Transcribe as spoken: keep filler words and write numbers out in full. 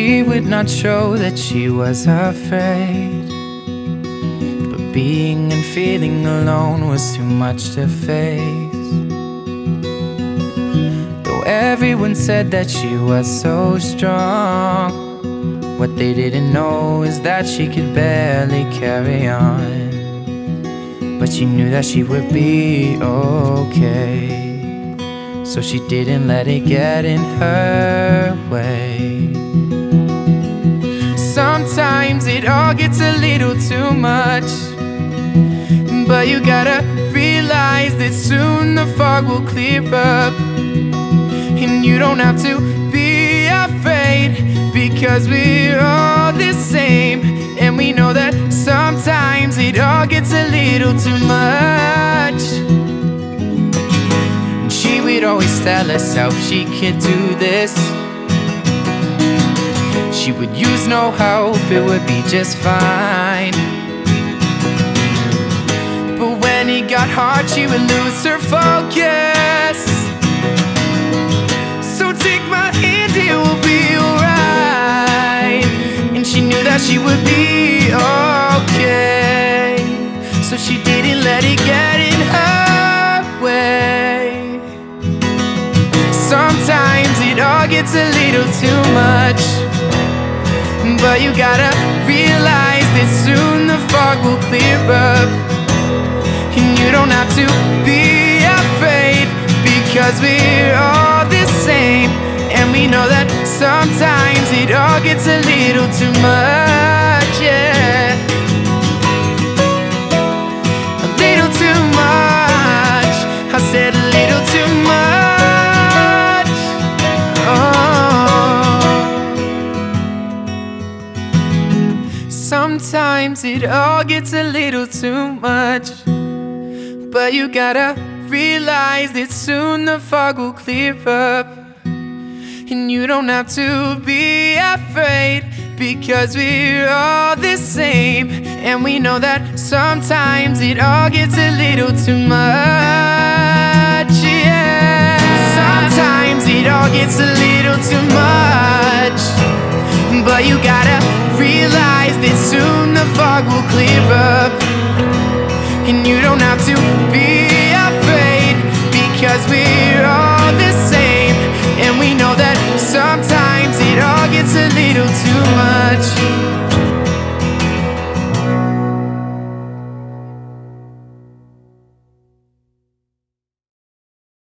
She would not show that she was afraid, but being and feeling alone was too much to face. Though everyone said that she was so strong, what they didn't know is that she could barely carry on. But she knew that she would be okay, so she didn't let it get in her way. Sometimes it all gets a little too much, but you gotta realize that soon the fog will clear up. And you don't have to be afraid, because we're all the same. And we know that sometimes it all gets a little too much. And she would always tell herself she could do this. She would use no help, it would be just fine. But when it got hard, she would lose her focus. So take my hand, it will be alright. And she knew that she would be okay, so she didn't let it get in her way. Sometimes it all gets a little too much, but you gotta realize that soon the fog will clear up. And you don't have to be afraid, because we're all the same. And we know that sometimes it all gets a little too much, yeah. A little too much, I said a little too much. Oh. Sometimes it all gets a little too much, but you gotta realize that soon the fog will clear up. And you don't have to be afraid, because we're all the same. And we know that sometimes it all gets a little too much, yeah. Sometimes it all gets a little too much, but you gotta realize that soon the fog will clear up. And you don't have to be afraid, because we're all the same. And we know that sometimes it all gets a little too much.